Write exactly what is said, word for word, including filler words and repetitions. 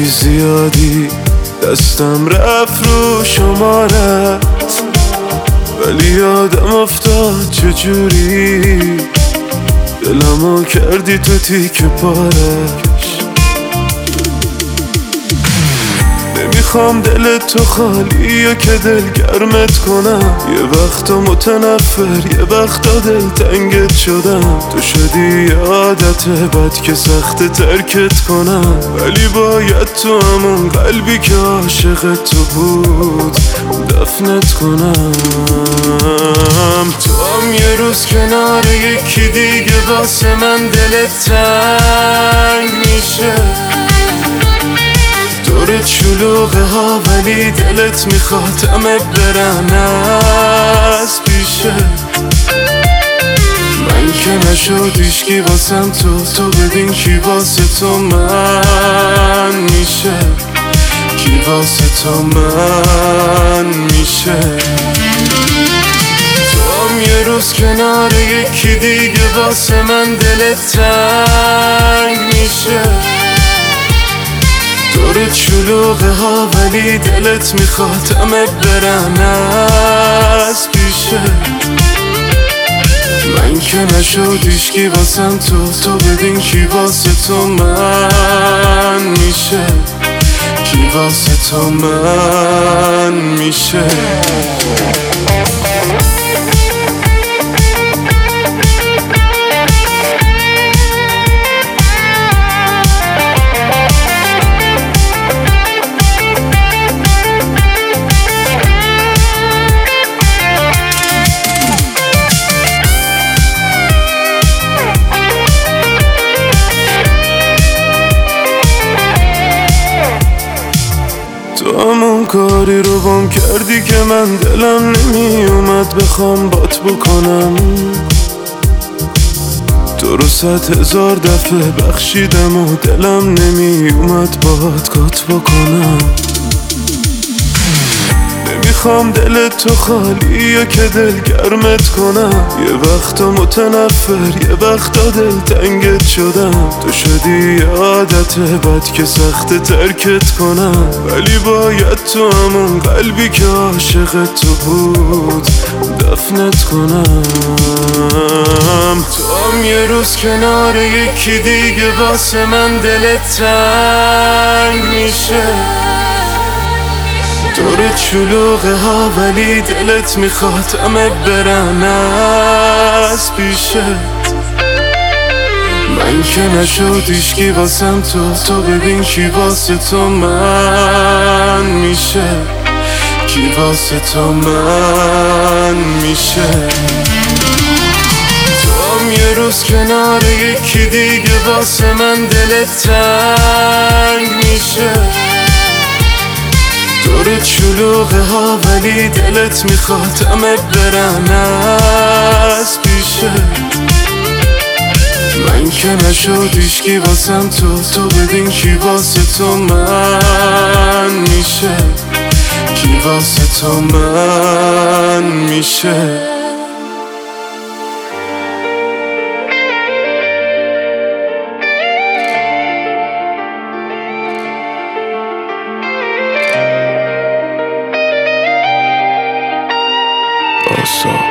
زیادی دستم رفت رو شمارت، ولی یادم افتاد چجوری دلمو کردی تو تیکه پارش. نمیخوام دل تو خالی و که دل گرمت کنم، یه وقتا متنفر یه وقتا دل تنگت شدم. تو شدی یه عادت بد که سخت ترکت کنم، ولی باید تو همون قلبی که عاشق تو بود دفنت کنم. تو هم یه روز کنار یکی دیگه واسه من دلت تنگ میشه. دورت شلوغه ها ولی دلت میخواد همه برن از پیشه. من که نشد هیچکی واسم تو، تو ببین کی واسه تو من میشه، کی واسه تو من میشه. تو هم یه روز کنار یکی دیگه واسه من دلت تنگ میشه. دورت شلوغه ها ولی دلت میخواد همه برن از پیشه. من که نشد هیچکی واسم تو، تو ببین کی واسه تو من میشه، کی واسه تو من میشه. تو همون کاری رو بام کردی که من دلم نمی اومد بخوام بات بکنم. تو رو صد هزار دفعه بخشیدم و دلم نمی اومد بات کات بکنم. نمیخوام دل تو خالی یا که دل گرمت کنم، یه وقتا متنفر یه وقتا دل تنگت شدم. تو شدی یه عادت بد که سخت ترکت کنم، ولی باید تو همون قلبی که عاشق تو بود دفنت کنم. تو هم یه روز کنار یکی دیگه واسه من دلت تنگ میشه. دورت شلوغه ها ولی دلت میخواد همه برن از پیشه. من که نشد هیچکی واسم تو، تو ببین کی واسه تو من میشه، کی واسه تو من میشه. تو هم یه روز کنار یکی دیگه واسه من دلت تنگ میشه. دورت شلوغه ها ولی دلت میخواد همه برن از پیشه. من که نشد هیچکی واسم تو، تو ببین کی واسه تو من میشه، کی واسه تو من میشه. So